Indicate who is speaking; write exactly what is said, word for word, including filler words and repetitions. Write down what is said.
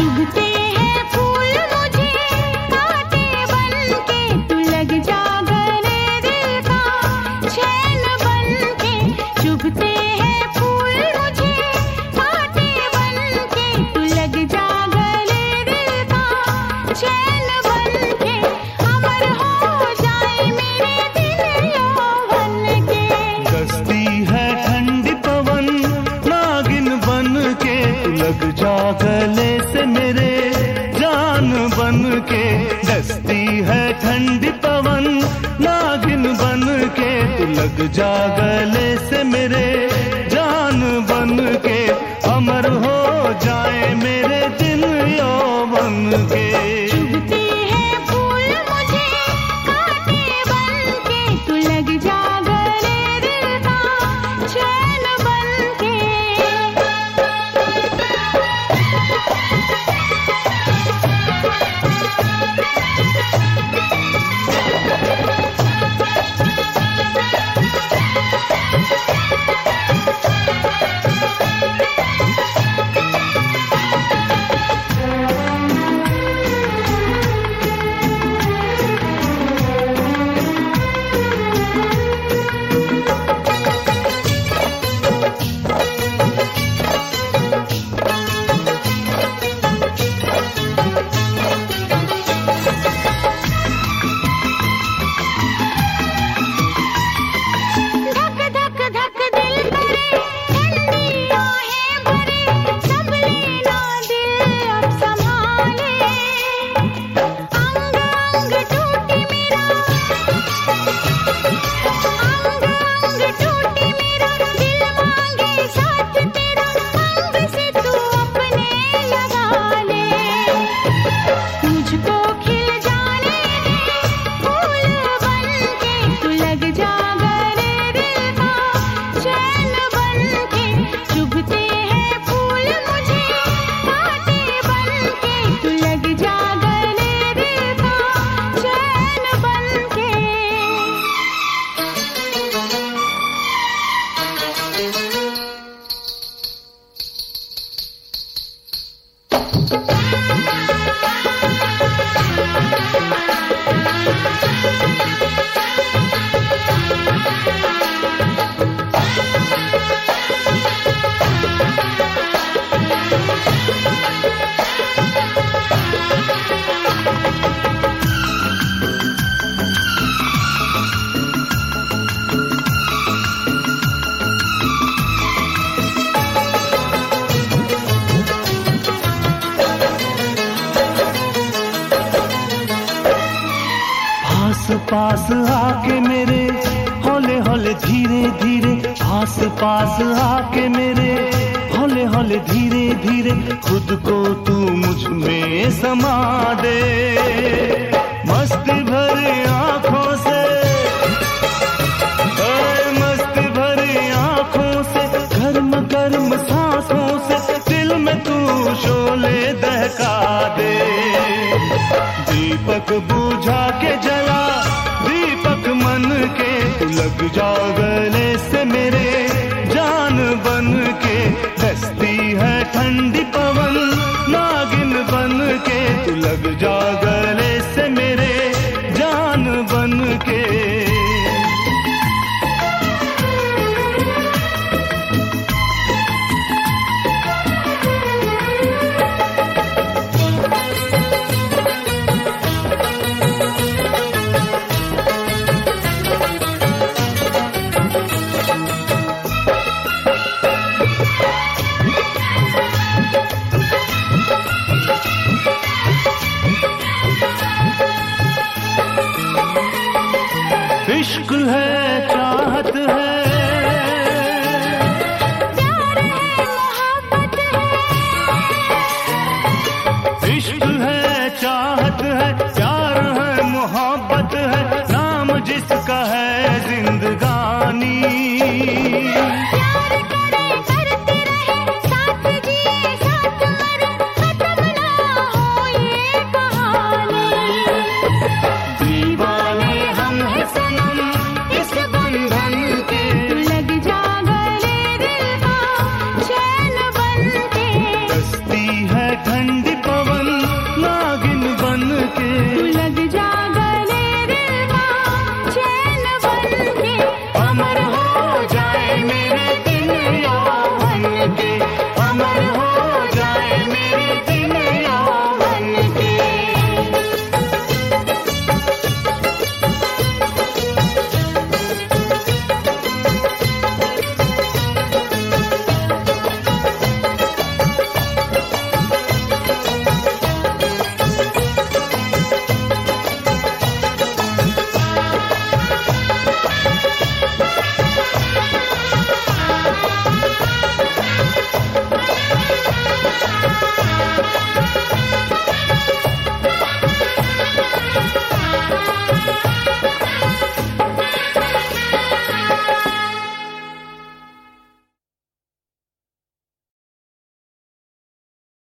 Speaker 1: चुभते हैं फूल मुझे कांटे बनके, तू लग जा गले दिल का चैन बनके। चुभते हैं फूल मुझे कांटे बनके, तू लग जा गले दिल का चैन बनके। अमर हो जाए मेरे दिल यौवन के।
Speaker 2: दस्ती है ठंडी पवन नागिन बन के, तू लग जा गले से मेरे जान बन के। दस्ती है ठंडी पवन नागिन बन के, तू लग जा गले से मेरे जान बन के। अमर हो जाए मेरे दिल यौवन के।
Speaker 1: चुभते हैं फूल मुझे कांटे बनके, तू लग जा गले दिल का चैन बनके।
Speaker 2: पास आके मेरे हौले हौले धीरे धीरे, आस पास आके मेरे हौले हौले धीरे धीरे। खुद को तू मुझ में समा दे, मस्ती भरी आंखों से, मस्ती भरी आंखों से, गर्म गर्म सांसों से दिल में तू शोले दहका दे। दीपक बुझा के जला दीपक मन के, तू लग जा गले से मेरे जान बन के। दस्ती है ठंडी पवन नागिन बन के, तू लग जा गले से मेरे जान बन के। इश्क है चाहत है,
Speaker 1: प्यार है मोहब्बत है।
Speaker 2: इश्क है चाहत है, प्यार है मोहब्बत है, नाम जिसका है जिंदगानी।
Speaker 1: प्यार करे करते रहे, साथ जिए साथ मरे, खत्म ना हो ये कहानी। दीवाने हम हैं सनम इस बंधन के, लग जा गले दिल का चैन बन के।
Speaker 2: दस्ती है ठंडी